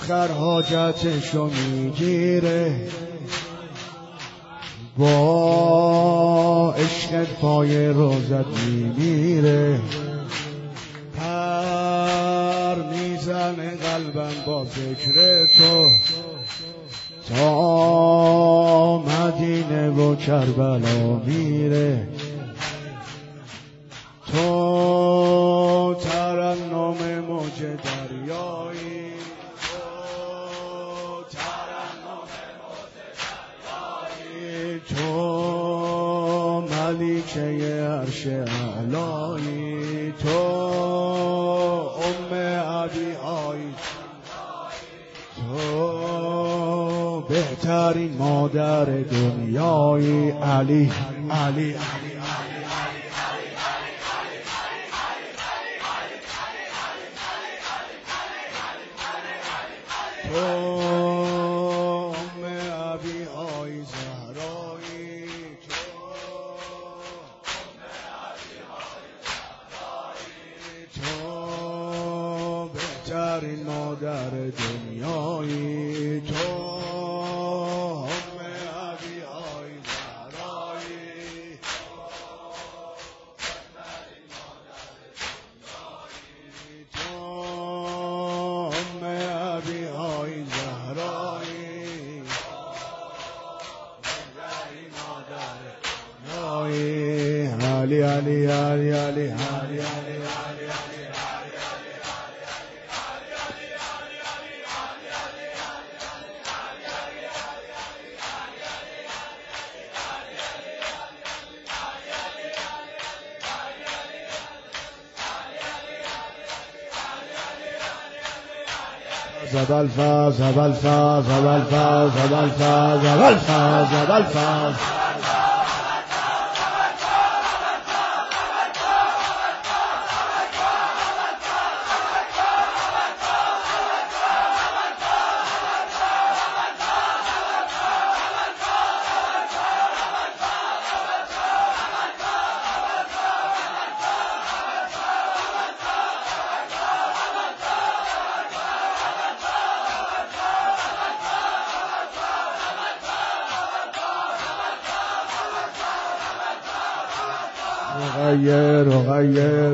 آخر حاجتشو میگیره، با عشق پای روزت میمیره. پر میزنه قلبم با فکر تو، تا مدینه و کربلا میره. تو ترنم موج دریایی، تو ترنم موج دریایی، تو ملیکه عرش اعلایی، تو ام عبی‌هایی، تو بهترین مادر دنیایی. علی علی تو ام عبی‌های زهرایی، تو بهترین مادر دنیایی، تو ام عبی‌های زهرایی، علی علی علی علی علی زبل فاز زبل فاز زبل فاز زبل فاز زبل فاز زبل فاز غير وغير